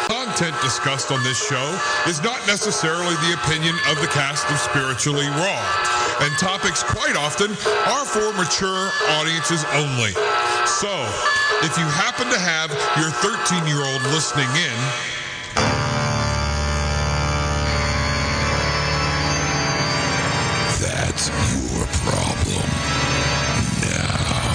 content discussed on this show is not necessarily the opinion of the cast of Spiritually Raw, and topics quite often are for mature audiences only. So, if you happen to have your 13-year-old listening in, that's your problem now.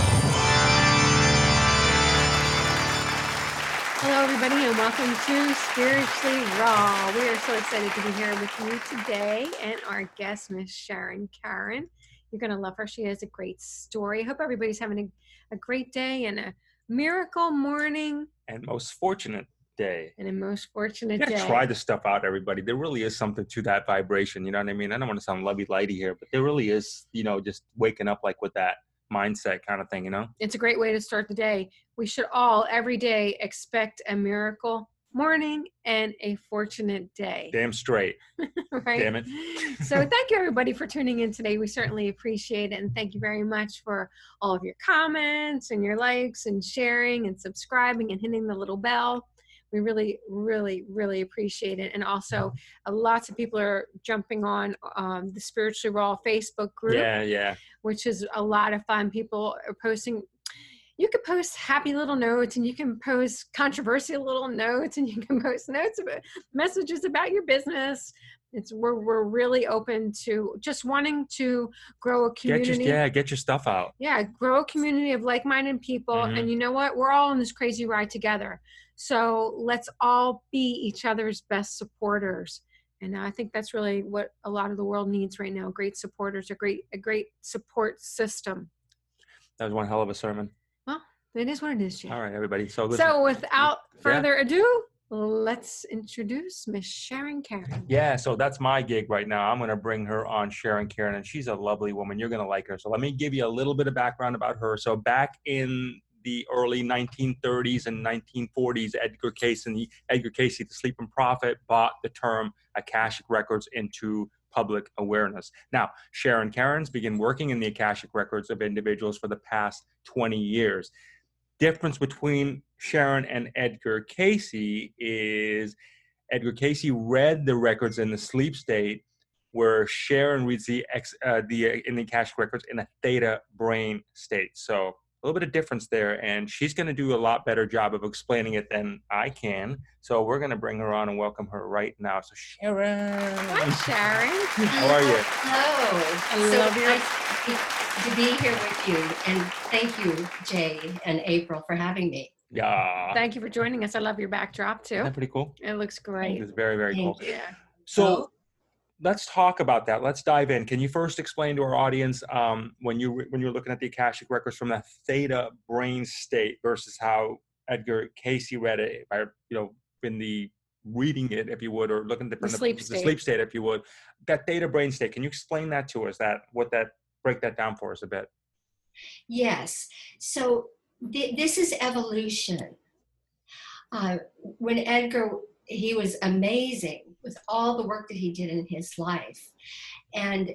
Hello, everybody, and welcome to Spiritually Raw. We are so excited to be here with you today, and our guest, Miss Sharon Karen. You're going to love her. She has a great story. I hope everybody's having a great day and a miracle morning. And most fortunate day. And a most fortunate You gotta day. try this stuff out, everybody. There really is something to that vibration. You know what I mean? I don't want to sound lovey-lighty here, but there really is, just waking up like with that mindset kind of thing, It's a great way to start the day. We should all, every day, expect a miracle morning and a fortunate day. Damn straight. Right? Damn it. So thank you, everybody, for tuning in today. We certainly appreciate it. And thank you very much for all of your comments and your likes and sharing and subscribing and hitting the little bell. We really, really, really appreciate it. And also, lots of people are jumping on the Spiritually Raw Facebook group. Yeah. Which is a lot of fun. People are posting. You can post happy little notes, and you can post controversial little notes, and you can post notes about messages about your business. We're really open to just wanting to grow a community. Get your stuff out. Yeah, grow a community of like-minded people. Mm-hmm. And you know what? We're all on this crazy ride together. So let's all be each other's best supporters. And I think that's really what a lot of the world needs right now. Great supporters, a great support system. That was one hell of a sermon. Well, it is what it is, Jay. All right, everybody. So without further ado, let's introduce Miss Sharon Karen. Yeah, so that's my gig right now. I'm going to bring her on, Sharon Karen, and she's a lovely woman. You're going to like her. So let me give you a little bit of background about her. So back in the early 1930s and 1940s, Edgar Cayce, the Sleeping Prophet, brought the term Akashic Records into public awareness. Now, Sharon Karen's begun working in the Akashic Records of individuals for the past 20 years. Difference between Sharon and Edgar Cayce is Edgar Cayce read the records in the sleep state, where Sharon reads in the Akashic Records in a theta brain state. So a little bit of difference there, and she's going to do a lot better job of explaining it than I can. So we're going to bring her on and welcome her right now. So Sharon. Hi, Sharon. How are you? Hello. I love you. Nice to be here with you, and thank you, Jay and April, for having me. Yeah. Thank you for joining us. I love your backdrop too. Isn't that pretty cool? It looks great. It's very, very cool. Thank you. Yeah. So let's talk about that. Let's dive in. Can you first explain to our audience when you're looking at the Akashic Records from that theta brain state versus how Edgar Cayce read it, by in the reading it, if you would, or looking at the sleep state, if you would, that theta brain state. Can you explain that to us? Break that down for us a bit. Yes. So this is evolution. When Edgar, he was amazing with all the work that he did in his life. And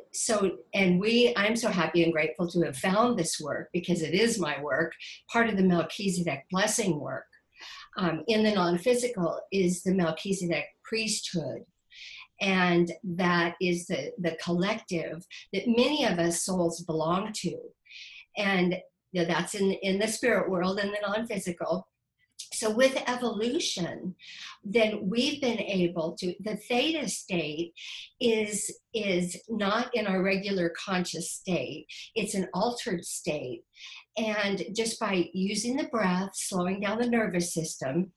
I'm so happy and grateful to have found this work, because it is my work, part of the Melchizedek blessing work. In the non-physical is the Melchizedek priesthood. And that is the collective that many of us souls belong to. And that's in the spirit world and the non-physical. So with evolution, then we've been able to, the theta state is not in our regular conscious state. It's an altered state. And just by using the breath, slowing down the nervous system,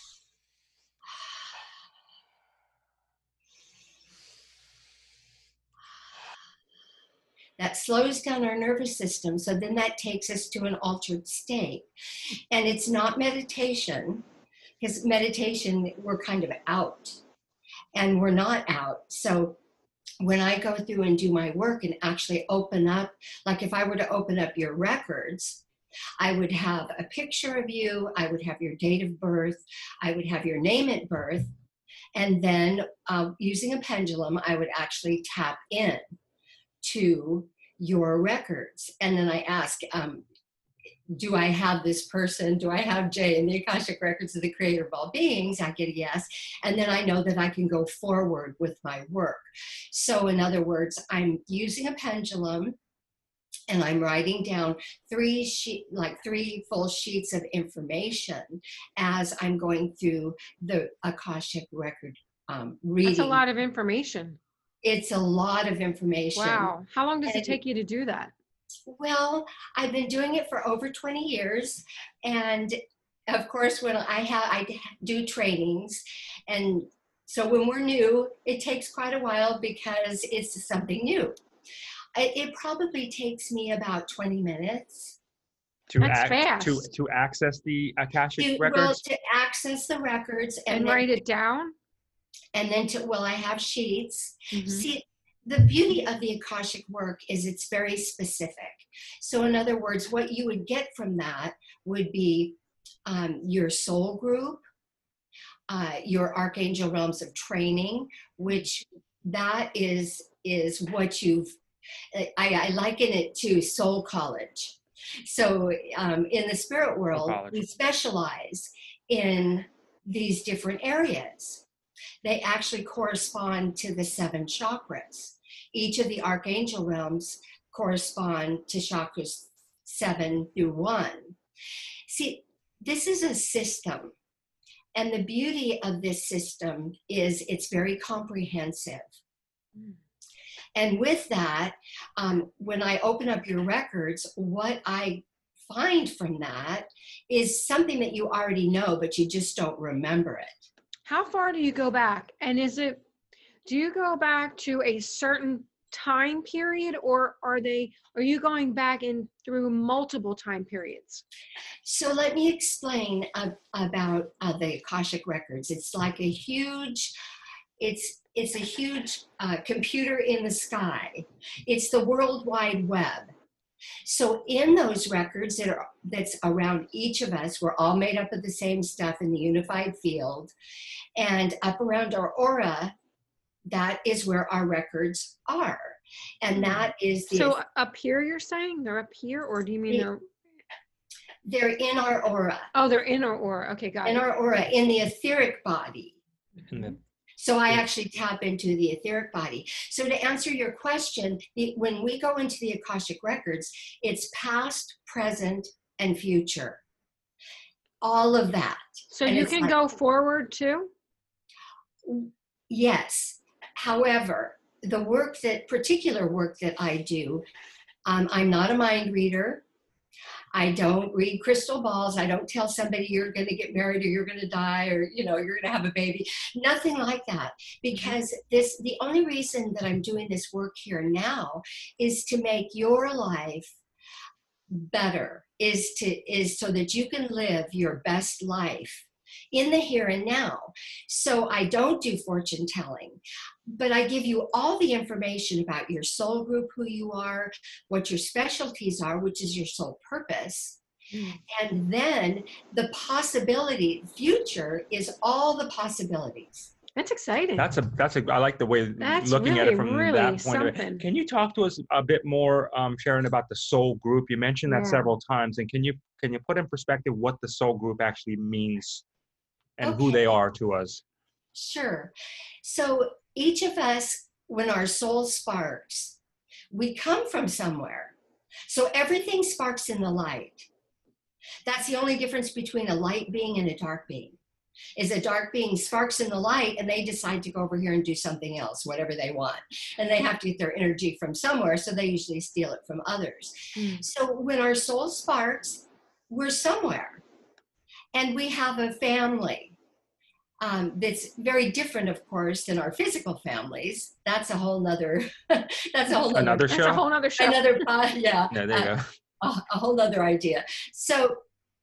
that slows down our nervous system. So then that takes us to an altered state. And it's not meditation, because meditation, we're kind of out, and we're not out. So when I go through and do my work and actually open up, like if I were to open up your records, I would have a picture of you, I would have your date of birth, I would have your name at birth, and then using a pendulum, I would actually tap in to your records. And then I ask, do I have this person? Do I have Jay in the Akashic Records of the creator of all beings? I get a yes. And then I know that I can go forward with my work. So in other words, I'm using a pendulum and I'm writing down three full sheets of information as I'm going through the Akashic Record reading. That's a lot of information. It's a lot of information. Wow. How long does it take you to do that? Well, I've been doing it for over 20 years. And of course, when I do trainings. And so when we're new, it takes quite a while because it's something new. It probably takes me about 20 minutes. That's fast. To access the Akashic records? Well, to access the records. And write it down? And then I have sheets. Mm-hmm. See, the beauty of the Akashic work is it's very specific. So in other words, what you would get from that would be your soul group, your Archangel realms of training, which that is what I liken it to soul college. So in the spirit world, we specialize in these different areas. They actually correspond to the 7 chakras. Each of the Archangel realms correspond to chakras 7 through 1. See, this is a system. And the beauty of this system is it's very comprehensive. And with that, when I open up your records, what I find from that is something that you already know, but you just don't remember it. How far do you go back? And do you go back to a certain time period, or are you going back through multiple time periods? So let me explain about the Akashic records. It's like a huge, it's a huge computer in the sky. It's the World Wide Web. So in those records that's around each of us, we're all made up of the same stuff in the unified field. And up around our aura, that is where our records are. And that is So up here, you're saying? They're up here? Or do you mean they're in our aura? Oh, they're in our aura. Okay, got it. In our aura, in the etheric body. Mm-hmm. So I actually tap into the etheric body. So to answer your question, when we go into the Akashic records, it's past, present, and future. All of that. So you can go forward too? Yes. However, the particular work that I do, I'm not a mind reader. I don't read crystal balls. I don't tell somebody you're going to get married or you're going to die or, you're going to have a baby. Nothing like that. Because the only reason that I'm doing this work here now is to make your life better, is so that you can live your best life in the here and now. So I don't do fortune telling, but I give you all the information about your soul group, who you are, what your specialties are, which is your soul purpose. And then the future is all the possibilities. That's exciting. I like the way looking at it from that point of view. Can you talk to us a bit more, Sharon, about the soul group? You mentioned that several times, and can you put in perspective what the soul group actually means and who they are to us? Sure. So each of us, when our soul sparks, we come from somewhere. So everything sparks in the light. That's the only difference between a light being and a dark being. Is a dark being sparks in the light and they decide to go over here and do something else, whatever they want. And they have to get their energy from somewhere, so they usually steal it from others. So when our soul sparks, we're somewhere. And we have a family that's very different, of course, than our physical families. That's a whole nother, show. That's a whole nother show. Yeah, there you go. A whole other idea. So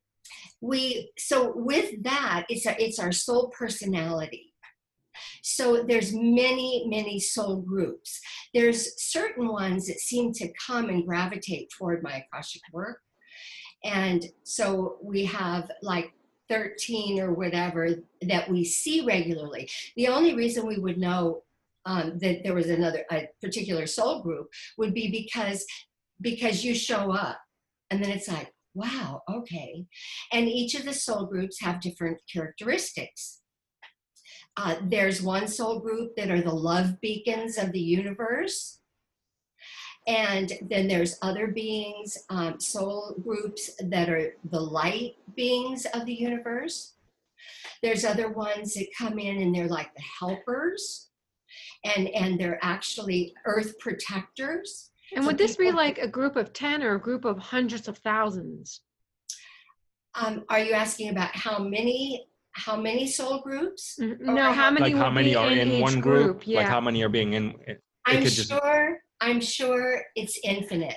with that, it's our soul personality. So there's many soul groups. There's certain ones that seem to come and gravitate toward my Akashic work. And so we have like 13 or whatever that we see regularly. The only reason we would know that there was a particular soul group would be because you show up. And then it's like, wow, okay. And each of the soul groups have different characteristics. There's one soul group that are the love beacons of the universe. And then there's other beings, soul groups that are the light beings of the universe. There's other ones that come in and they're like the helpers, and they're actually earth protectors. And would this be like a group of 10 or a group of hundreds of thousands? Are you asking about how many soul groups? No, how many? Like how many are in one group? Yeah. Like how many are being in? I'm sure it's infinite.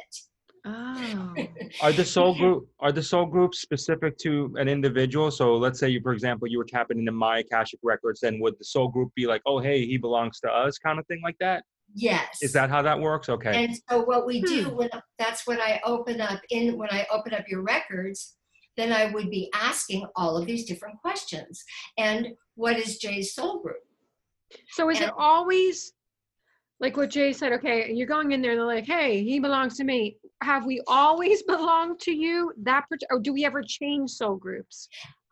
Oh. Are the soul groups specific to an individual? So let's say for example, you were tapping into my Akashic records, then would the soul group be like, oh, hey, he belongs to us, kind of thing like that? Yes. Is that how that works? Okay. And so what we do that's when I open up your records, then I would be asking all of these different questions. And what is Jay's soul group? So is it always like what Jay said? Okay, you're going in there and they're like, hey, he belongs to me. Have we always belonged to you? Or do we ever change soul groups?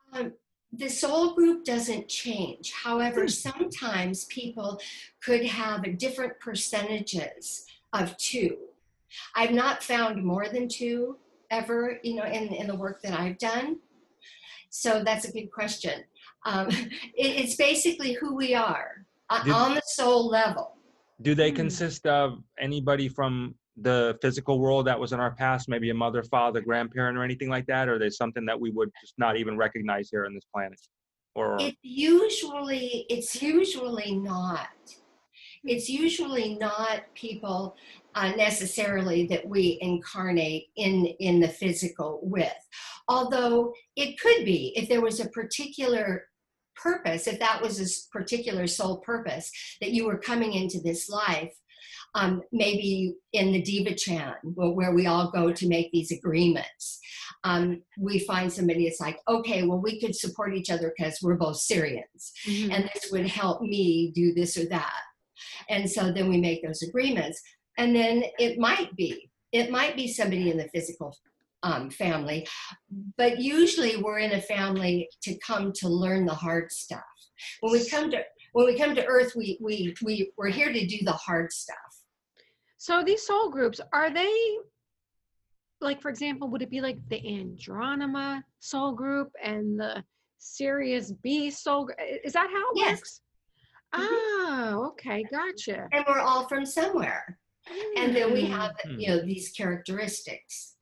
The soul group doesn't change. However, sometimes people could have different percentages of two. I've not found more than two ever, in the work that I've done. So that's a good question. It's basically who we are on the soul level. Do they consist of anybody from the physical world that was in our past, maybe a mother, father, grandparent, or anything like that? Or are they something that we would just not even recognize here on this planet? Or it's usually not. It's usually not people necessarily that we incarnate in the physical with. Although it could be, if there was a particular purpose, if that was a particular soul purpose that you were coming into this life, maybe in the Diva Chan, where we all go to make these agreements, we find somebody that's like, okay, well, we could support each other because we're both Syrians, and this would help me do this or that. And so then we make those agreements. And then it might be somebody in the physical family, but usually we're in a family to come to learn the hard stuff. When we come to Earth, we're here to do the hard stuff. So these soul groups, are they, like, for example, would it be like the Andronima soul group and the Sirius B soul group? Is that how it works? Oh, okay, gotcha. And we're all from somewhere. And then we have, these characteristics.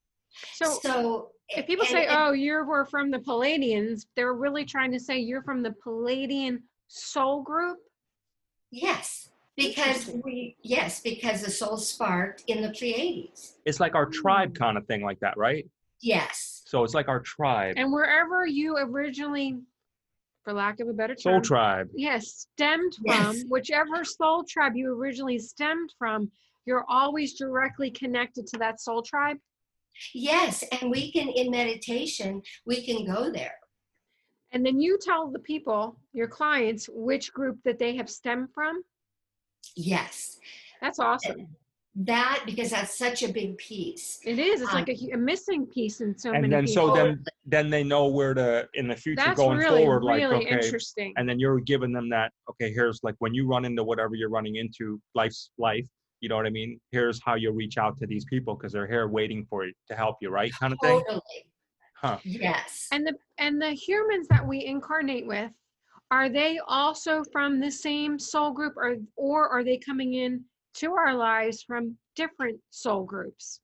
So if people say, oh, we're from the Palladians, they're really trying to say you're from the Palladian soul group? Yes. Because the soul sparked in the Pleiades. It's like our tribe kind of thing like that, right? Yes. So it's like our tribe. And wherever you originally, for lack of a better term, soul tribe. Yes, stemmed from, whichever soul tribe you originally stemmed from, you're always directly connected to that soul tribe? Yes, and we can, in meditation, we can go there. And then you tell the people, your clients, which group that they have stemmed from? Yes. That's awesome. Because that's such a big piece. It is. It's like a missing piece in so many And then people. so then they know where to, in the future, that's going really, forward, like, really okay. Interesting. And then you're giving them that, okay, here's like when you run into whatever you're running into, life's life, you know what I mean? Here's how you reach out to these people because they're here waiting for you to help you, right? Kind of thing. Totally. Huh. Yes. And the humans that we incarnate with, are they also from the same soul group, or are they coming in to our lives from different soul groups?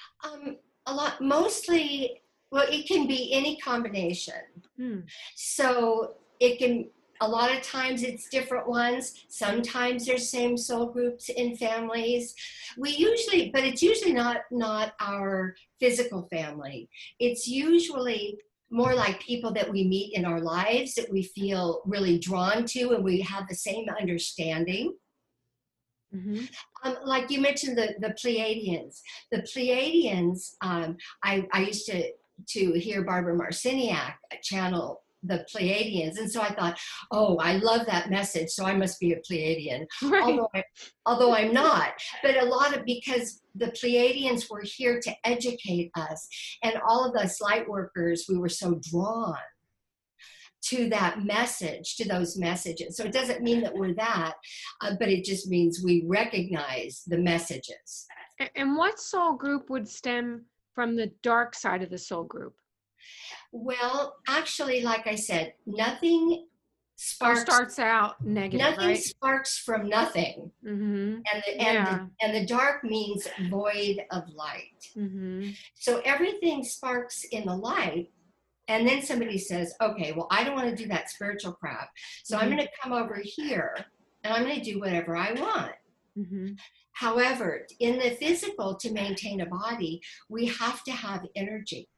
Mostly, well, it can be any combination. So it can, a lot of times it's different ones. Sometimes there's same soul groups in families. But it's usually not our physical family. It's usually more like people that we meet in our lives that we feel really drawn to and we have the same understanding. Like you mentioned the Pleiadians. The Pleiadians, I used to hear Barbara Marciniak channel the Pleiadians. And so I thought, oh, I love that message, so I must be a Pleiadian. Right. Although I'm not. But because the Pleiadians were here to educate us. And all of us light workers, we were so drawn to that message, to those messages. So it doesn't mean that we're that, but it just means we recognize the messages. And what soul group would stem from the dark side of the soul group? Well, actually, like I said, nothing starts out negative, nothing right? sparks from nothing. Mm-hmm. And the dark means void of light. Mm-hmm. So everything sparks in the light. And then somebody says, okay, well, I don't want to do that spiritual crap. So I'm going to come over here and I'm going to do whatever I want. Mm-hmm. However, in the physical, to maintain a body, we have to have energy.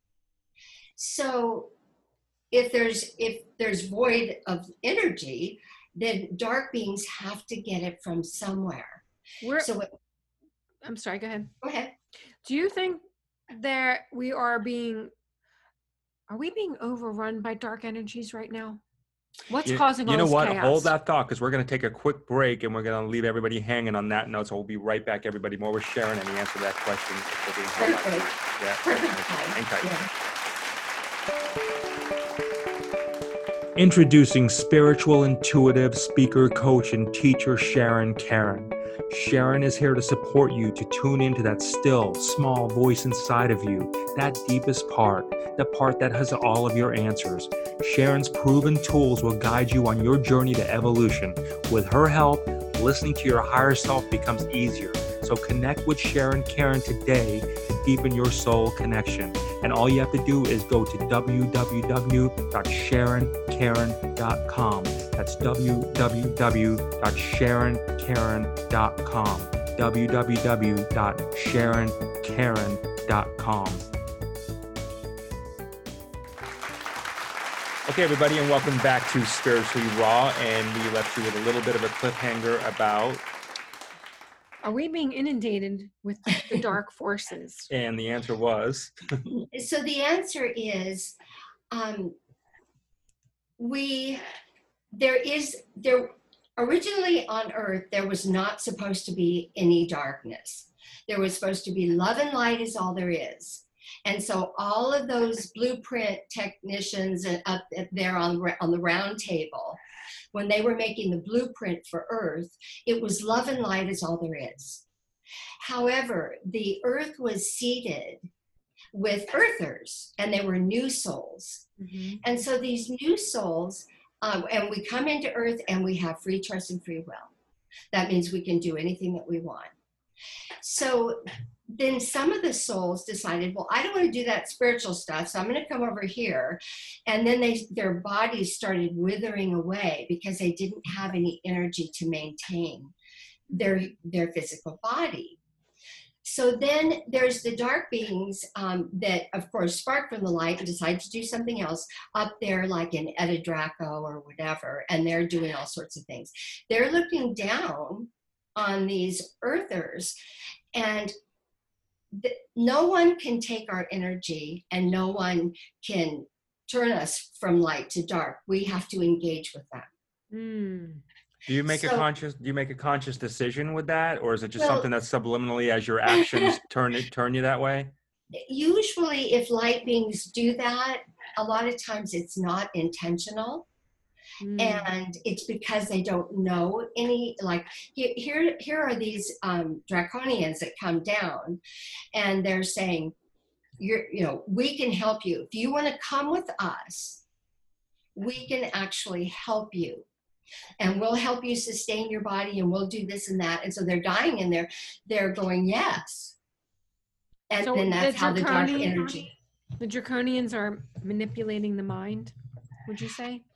So if there's void of energy, then dark beings have to get it from somewhere. I'm sorry, go ahead. Go ahead. Do you think that are we being overrun by dark energies right now? What's causing all this chaos? You know what? Hold that thought, because we're going to take a quick break and we're going to leave everybody hanging on that note. So we'll be right back, everybody. More with Sharon and the answer to that question. Perfect. Yeah. Perfect. Yeah. Introducing spiritual intuitive speaker, coach, and teacher Sharon Karen. Sharon is here to support you to tune into that still, small voice inside of you, that deepest part, the part that has all of your answers. Sharon's proven tools will guide you on your journey to evolution. With her help, listening to your higher self becomes easier. So connect with Sharon Karen today to deepen your soul connection. And all you have to do is go to www.sharonkaren.com. That's www.sharonkaren.com. www.sharonkaren.com. Okay, everybody, and welcome back to Spiritually Raw. And we left you with a little bit of a cliffhanger about... Are we being inundated with the dark forces? And the answer was? So the answer is, originally on Earth, there was not supposed to be any darkness. There was supposed to be love and light is all there is. And so all of those blueprint technicians up there on the round table, when they were making the blueprint for Earth, it was love and light is all there is. However, the Earth was seeded with earthers, and they were new souls. Mm-hmm. And so these new souls, and we come into Earth and we have free choice and free will. That means we can do anything that we want. So then some of the souls decided, well, I don't want to do that spiritual stuff, so I'm going to come over here. And then their bodies started withering away because they didn't have any energy to maintain their physical body. So then there's the dark beings that, of course, spark from the light and decide to do something else up there, like in Etta Draco or whatever, and they're doing all sorts of things. They're looking down on these earthers, and no one can take our energy and no one can turn us from light to dark. We have to engage with them. Mm. Do you make a conscious decision with that, or is it just something that's subliminally as your actions turn you that way? Usually if light beings do that, a lot of times it's not intentional. And it's because they don't know any, like here are these draconians that come down and they're saying, we can help you. If you want to come with us, we can actually help you. And we'll help you sustain your body and we'll do this and that. And so they're dying in there. They're going, yes. And then that's how the dark energy. The draconians are manipulating the mind, would you say?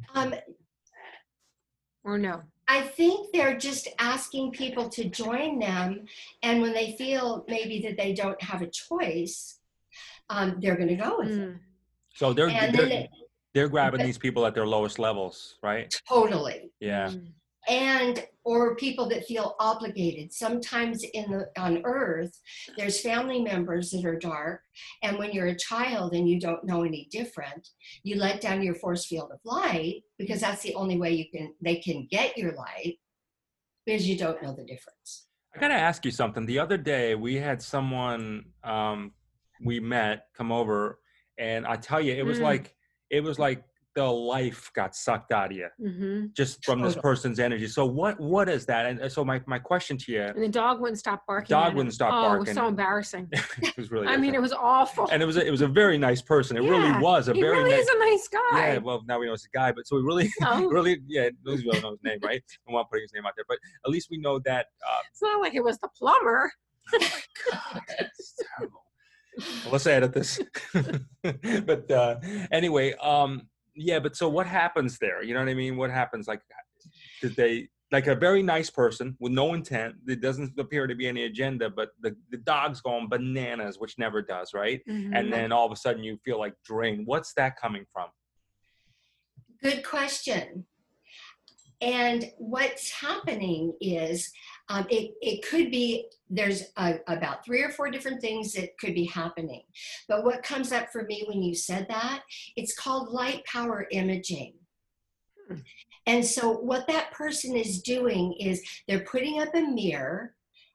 Or no? I think they're just asking people to join them, and when they feel maybe that they don't have a choice, they're going to go with it. So they're grabbing these people at their lowest levels, right? Totally. Yeah. And or people that feel obligated. Sometimes on earth there's family members that are dark, and when you're a child and you don't know any different, you let down your force field of light, because that's the only way they can get your light, because you don't know the difference. I gotta ask you something. The other day we had someone we met come over, and I tell you, it was like the life got sucked out of you just from this person's energy. So what is that? And so my question to you. And the dog wouldn't stop barking. Dog wouldn't stop barking. Oh, it was so embarrassing. It was really. I mean, it was awful. And it was a very nice person. It really was a he very. Really is a nice guy. Yeah. Well, now we know it's a guy, but so we really, really, yeah, those don't know his name, right? I'm not putting his name out there, but at least we know that. It's not like it was the plumber. Oh my God, that's terrible. Well, let's edit this. But anyway, yeah, but so what happens there? You know what I mean? What happens? Like, did they, like a very nice person with no intent, there doesn't appear to be any agenda, but the dog's going bananas, which never does, right? And then all of a sudden you feel like drained. What's that coming from? Good question. And what's happening is it could be, there's about 3 or 4 different things that could be happening. But what comes up for me when you said that, it's called light power imaging. And so what that person is doing is they're putting up a mirror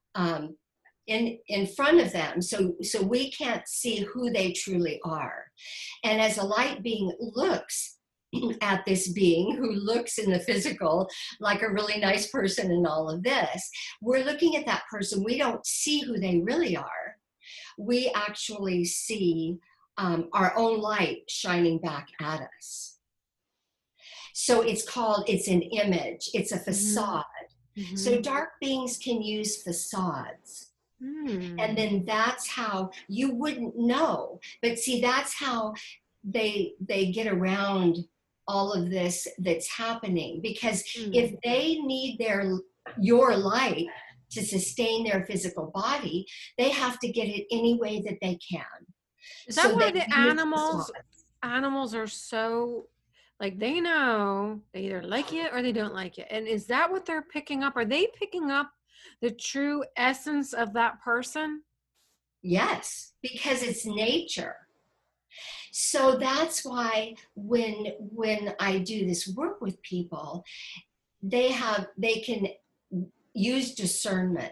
in front of them, so we can't see who they truly are. And as a light being looks at this being who looks in the physical like a really nice person and all of this, we're looking at that person. We don't see who they really are. We actually see our own light shining back at us. So it's an image, it's a facade. So dark beings can use facades. And then that's how you wouldn't know. But see, that's how they get around all of this that's happening, because if they need your light to sustain their physical body, they have to get it any way that they can. Is that why the animals are so, like, they know they either like it or they don't like it? And is that what they're picking up? Are they picking up the true essence of that person? Yes, because it's nature. So that's why when I do this work with people, they can use discernment.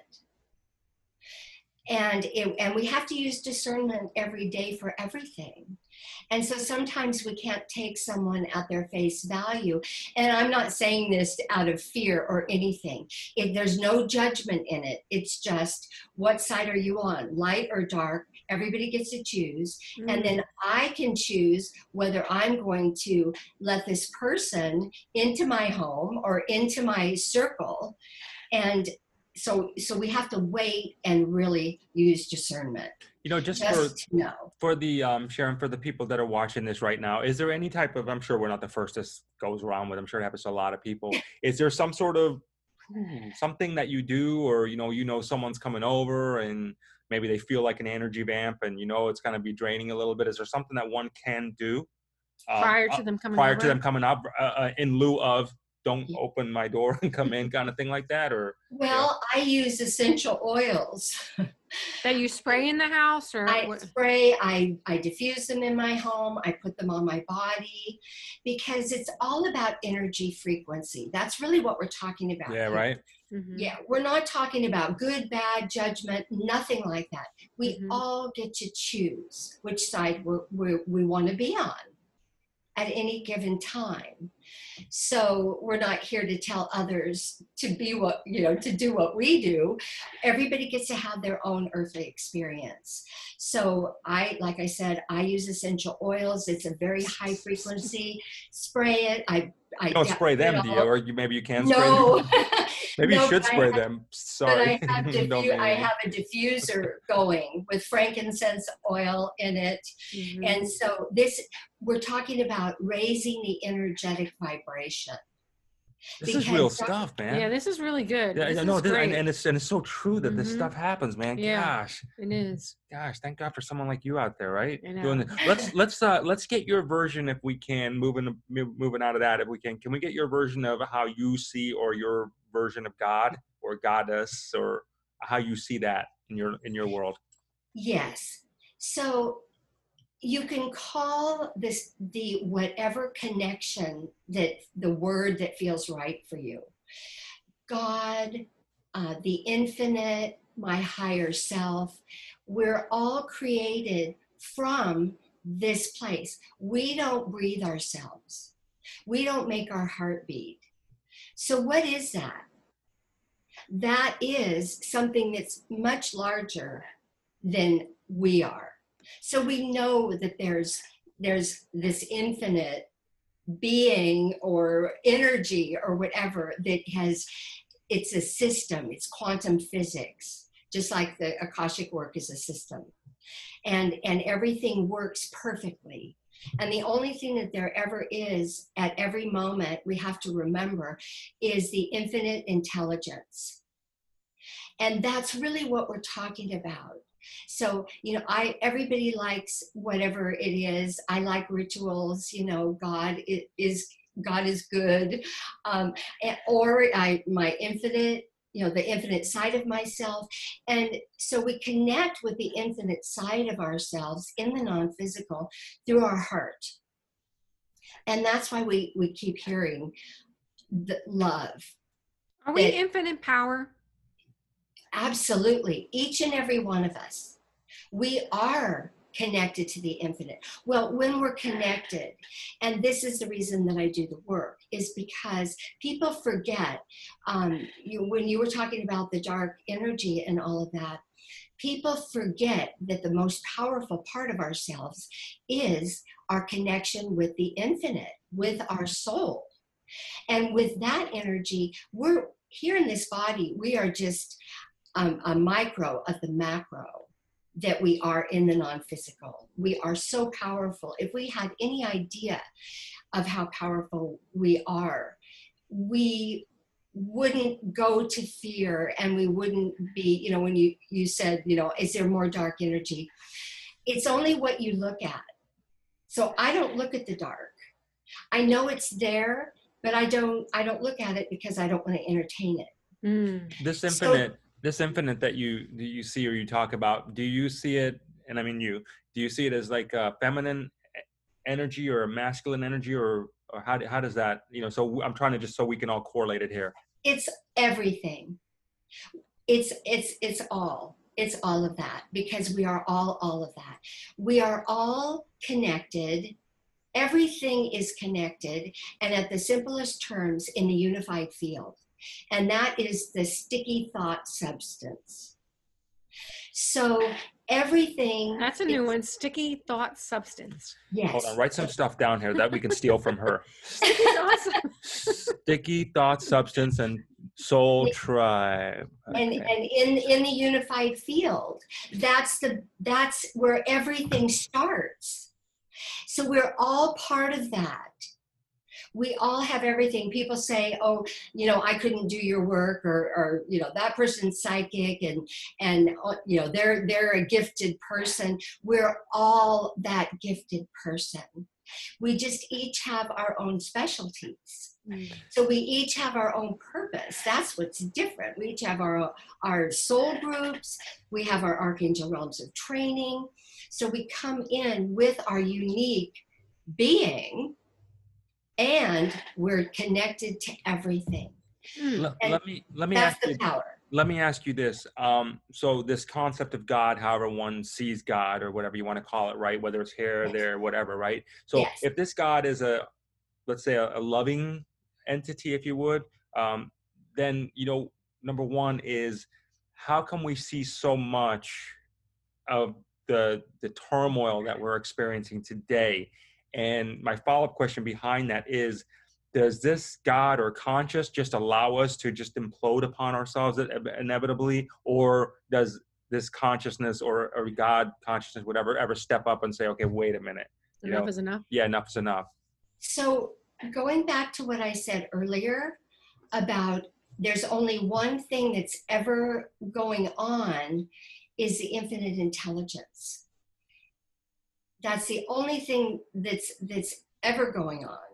And we have to use discernment every day for everything. And so sometimes we can't take someone at their face value. And I'm not saying this out of fear or anything. There's no judgment in it. It's just, what side are you on, light or dark? Everybody gets to choose. And then I can choose whether I'm going to let this person into my home or into my circle. And so we have to wait and really use discernment. You know, just for the Sharon, for the people that are watching this right now, is there any type of, I'm sure we're not the first this goes around with, I'm sure it happens to a lot of people. Is there some sort of something that you do, or you know someone's coming over and maybe they feel like an energy vamp and it's going to be draining a little bit? Is there something that one can do prior to them coming up in lieu of don't open my door and come in, kind of thing like that? Or I use essential oils that you spray in the house, or I spray, I diffuse them in my home, I put them on my body, because it's all about energy frequency. That's really what we're talking about. Yeah, right. Yeah, we're not talking about good, bad, judgment, nothing like that. We all get to choose which side we want to be on at any given time. So we're not here to tell others to be to do what we do. Everybody gets to have their own earthly experience. So like I said, I use essential oils. It's a very high frequency. Spray it. I don't spray them, do you? Or maybe you can spray them? Maybe you should spray them. Sorry. But I have a diffuser going with frankincense oil in it. And so we're talking about raising the energetic vibration. This is real Because stuff, man. Yeah, this is really good. Yeah, This no, is great. and it's so true that this Mhm. stuff happens, man. Yeah. It is. Gosh, thank God for someone like you out there, right? I know. Doing it. Let's get your version if we can. Moving out of that, if we can we get your version of how you see, or your version of God or goddess, or how you see that in your world? yes. So you can call this the whatever connection, that the word that feels right for you. God, the infinite, my higher self. We're all created from this place. We don't breathe ourselves. We don't make our heart beat. So what is that? That is something that's much larger than we are. So we know that there's this infinite being or energy or whatever that has, it's a system, it's quantum physics, just like the Akashic work is a system. And everything works perfectly. And the only thing that there ever is at every moment we have to remember is the infinite intelligence. And that's really what we're talking about. So, everybody likes whatever it is. I like rituals, God is good. My infinite, the infinite side of myself. And so we connect with the infinite side of ourselves in the non-physical through our heart. And that's why we keep hearing the love. Are we infinite power? Absolutely. Each and every one of us. We are connected to the infinite. Well, when we're connected, and this is the reason that I do the work, is because people forget, when you were talking about the dark energy and all of that, people forget that the most powerful part of ourselves is our connection with the infinite, with our soul. And with that energy, we're here in this body, we are just a micro of the macro that we are in the non-physical. We are so powerful. If we had any idea of how powerful we are, we wouldn't go to fear, and we wouldn't be, when you said, is there more dark energy? It's only what you look at. So I don't look at the dark. I know it's there, but I don't look at it because I don't want to entertain it. This infinite that you see or you talk about, do you see it, and I mean do you see it as like a feminine energy or a masculine energy, or how does that, so I'm trying to just so we can all correlate it here. It's everything. It's all. It's all of that, because we are all of that. We are all connected. Everything is connected, and at the simplest terms, in the unified field. And that is the sticky thought substance. So everything. That's a new one. Sticky thought substance. Yes. Hold on, write some stuff down here that we can steal from her. Sticky thought. Sticky thought substance and soul tribe. Okay. And in the unified field, that's where everything starts. So we're all part of that. We all have everything. People say, oh, I couldn't do your work, or that person's psychic, and they're a gifted person. We're all that gifted person. We just each have our own specialties. So we each have our own purpose. That's what's different. We each have our soul groups. We have our archangel realms of training. So we come in with our unique being, and we're connected to everything. Let me that's ask the you. Power. Let me ask you this. So this concept of God, however one sees God, or whatever you want to call it, right? Whether it's here, there, whatever, right? So Yes. if this God is let's say a loving entity, if you would, then number one is, how come we see so much of the turmoil that we're experiencing today? And my follow-up question behind that is, does this God or conscious just allow us to just implode upon ourselves inevitably, or does this consciousness or God consciousness, whatever, ever step up and say, okay, wait a minute, Enough is enough? Yeah, enough is enough. So going back to what I said earlier about there's only one thing that's ever going on is the infinite intelligence. That's the only thing that's ever going on.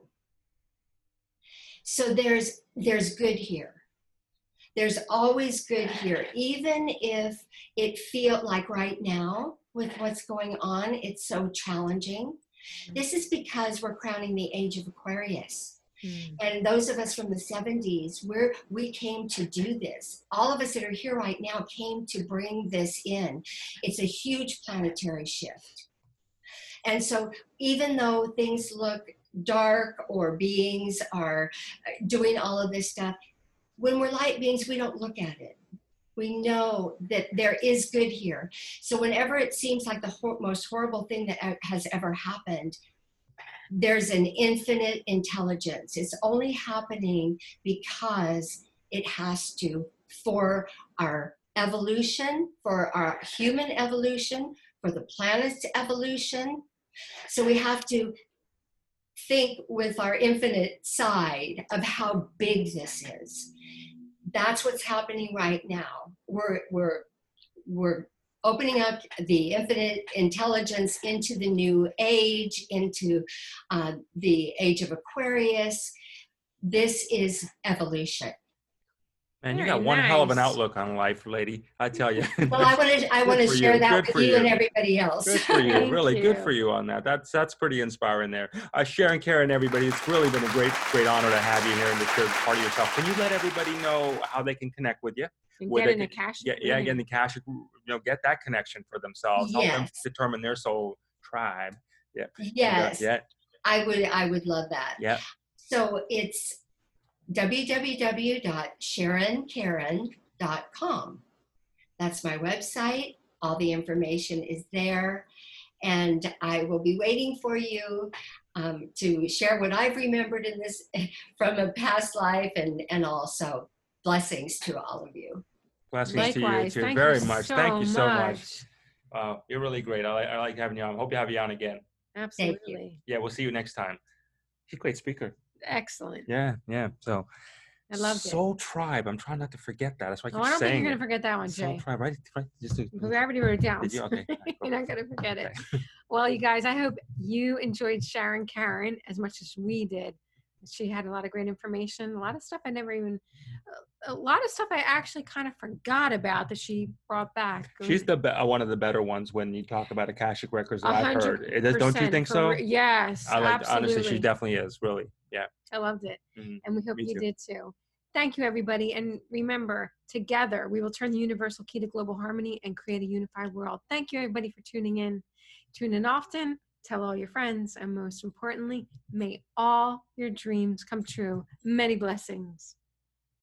So there's good here. There's always good here, even if it feels like right now with what's going on, it's so challenging. This is because we're crowning the age of Aquarius. And those of us from the 70s, we came to do this. All of us that are here right now came to bring this in. It's a huge planetary shift. And so even though things look dark or beings are doing all of this stuff, when we're light beings, we don't look at it. We know that there is good here. So whenever it seems like the most horrible thing that has ever happened, there's an infinite intelligence. It's only happening because it has to, for our evolution, for our human evolution, for the planet's evolution. So we have to think with our infinite side of how big this is. That's what's happening right now. We're opening up the infinite intelligence into the new age, into the age of Aquarius. This is evolution. Man, you got one hell of an outlook on life, lady. I tell you. Well, I want to share that with you and everybody else. Good for you. Really good you. for you on that. That's pretty inspiring there. Sharon, Karen, everybody, it's really been a great honor to have you here and to share part of yourself. Can you let everybody know how they can connect with you? And get in the cash. Get in the cash. Get that connection for themselves. Help them determine their soul tribe. Yeah. Yes. I would love that. Yeah. So it's www.sharonkaren.com. That's my website. All the information is there. And I will be waiting for you to share what I've remembered in this from a past life, and also blessings to all of you. Blessings Likewise. to you too. Very much. Thank you so much. You're really great. I like having you on. Hope to have you on again. Absolutely. Yeah, we'll see you next time. She's a great speaker. Excellent. Yeah. So I loved it. Soul Tribe. I'm trying not to forget that. That's why I keep I don't saying think you're going to forget that one, Jay. Soul Tribe, right? Just We already wrote it down. Did you? Okay. You're not going to forget it. Well, you guys, I hope you enjoyed Sharon Karen as much as we did. She had a lot of great information, a lot of stuff I actually kind of forgot about that she brought back. She's one of the better ones when you talk about Akashic Records that I've heard. Don't you think so? Yes, absolutely. Honestly, she definitely is, really. Yeah. I loved it. Mm-hmm. And we hope you did too. Thank you, everybody. And remember, together, we will turn the universal key to global harmony and create a unified world. Thank you, everybody, for tuning in. Tune in often. Tell all your friends. And most importantly, may all your dreams come true. Many blessings.